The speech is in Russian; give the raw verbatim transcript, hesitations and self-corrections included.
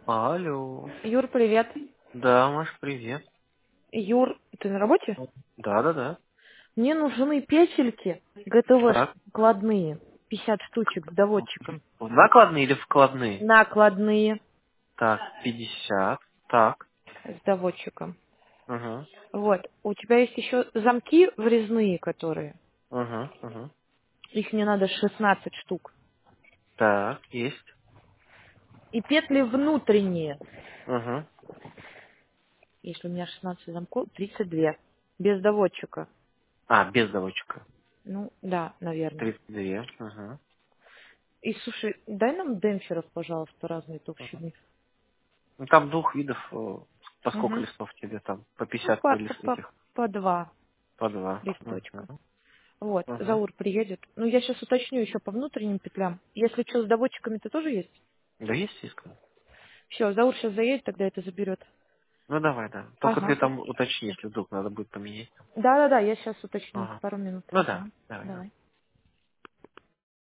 Алло. Юр, привет. Да, Маш, привет. Юр, ты на работе? Да, да, да. Мне нужны петельки ГТВ Так. накладные, пятьдесят штучек с доводчиком. В накладные или вкладные? Накладные Так, пятьдесят. Так. с доводчиком. Угу. Вот. У тебя есть еще замки врезные, которые. Угу. Угу. Их мне надо шестнадцать штук. Так, есть. И петли внутренние. Угу. Если у меня шестнадцать замков, тридцать два. Без доводчика. А, без доводчика. Ну, да, наверное. тридцать два. Угу. И слушай, дай нам демпферов, пожалуйста, разной толщины. Ну, там двух видов. э, По сколько Угу. листов тебе там? По Ну, пятьдесят по, по лист по, этих? по два По два. листочка. Угу. Вот, Угу. Заур приедет. Ну, я сейчас уточню еще по внутренним петлям. Если что, с доводчиками-то тоже есть? Да есть иска? Все, Заур сейчас заедет, тогда это заберет. Ну давай, да. Только ты Ага. там уточни, если вдруг надо будет поменять. Да-да-да, я сейчас уточню. Ага. Пару минут. Ну да, Ага. давай. Давай.